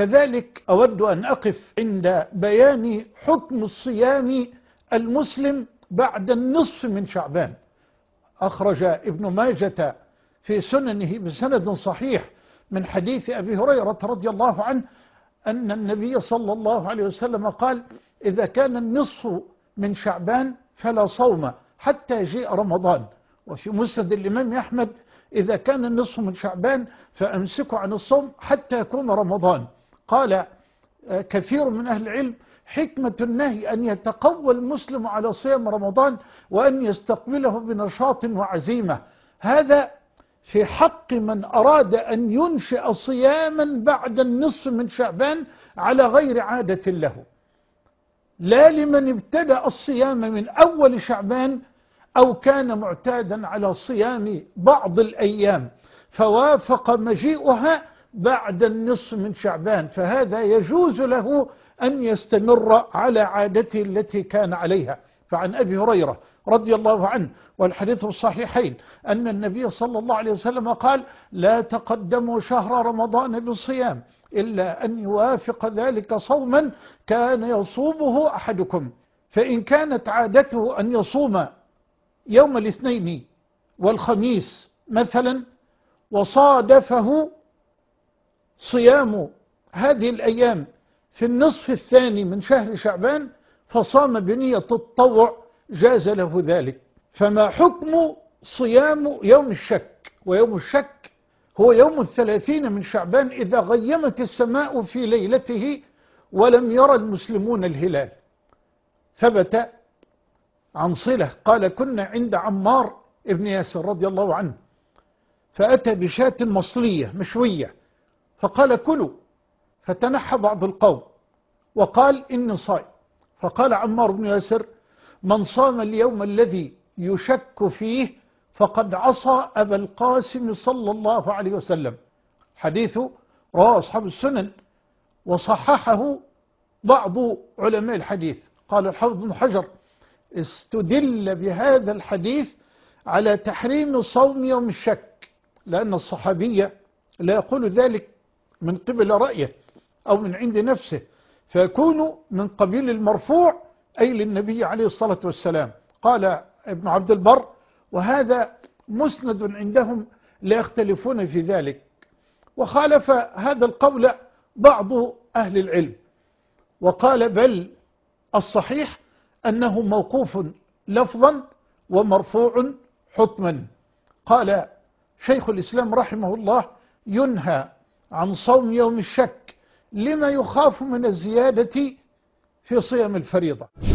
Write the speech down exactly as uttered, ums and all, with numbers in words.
كذلك أود أن أقف عند بيان حكم الصيام المسلم بعد النصف من شعبان. أخرج ابن ماجة في سننه بسند صحيح من حديث أبي هريرة رضي الله عنه أن النبي صلى الله عليه وسلم قال: إذا كان النصف من شعبان فلا صوم حتى يجيء رمضان. وفي مسند الإمام أحمد: إذا كان النصف من شعبان فأمسكوا عن الصوم حتى يكون رمضان. قال كثير من أهل العلم: حكمة النهي أن يتقوى المسلم على صيام رمضان وأن يستقبله بنشاط وعزيمة. هذا في حق من أراد أن ينشئ صياما بعد النصف من شعبان على غير عادة له، لا لمن ابتدأ الصيام من أول شعبان أو كان معتادا على صيام بعض الأيام فوافق مجيئها بعد النصف من شعبان، فهذا يجوز له أن يستمر على عادته التي كان عليها. فعن أبي هريرة رضي الله عنه والحديث الصحيحين أن النبي صلى الله عليه وسلم قال: لا تقدموا شهر رمضان بالصيام إلا أن يوافق ذلك صوما كان يصومه أحدكم، فإن كانت عادته أن يصوم يوم الاثنين والخميس مثلا وصادفه صيام هذه الأيام في النصف الثاني من شهر شعبان فصام بنية التطوع جاز له ذلك. فما حكم صيام يوم الشك؟ ويوم الشك هو يوم الثلاثين من شعبان إذا غيمت السماء في ليلته ولم يرى المسلمون الهلال. ثبت عن صلة قال: كنا عند عمار ابن ياسر رضي الله عنه فأتى بشاة مصرية مشوية فقال: كلوا. فتنحى بعض القوم وقال: إني صائم. فقال عمار بن ياسر: من صام اليوم الذي يشك فيه فقد عصى أبا القاسم صلى الله عليه وسلم. حديث رواه أصحاب السنن وصححه بعض علماء الحديث. قال الحافظ بن حجر: استدل بهذا الحديث على تحريم صوم يوم الشك، لأن الصحابي لا يقول ذلك من قبل رأيه أو من عند نفسه، فيكون من قبيل المرفوع أي للنبي عليه الصلاة والسلام. قال ابن عبد البر: وهذا مسند عندهم لا يختلفون في ذلك. وخالف هذا القول بعض أهل العلم وقال: بل الصحيح أنه موقوف لفظا ومرفوع حكما. قال شيخ الإسلام رحمه الله: ينهى عن صوم يوم الشك لما يخاف من الزيادة في صيام الفريضة.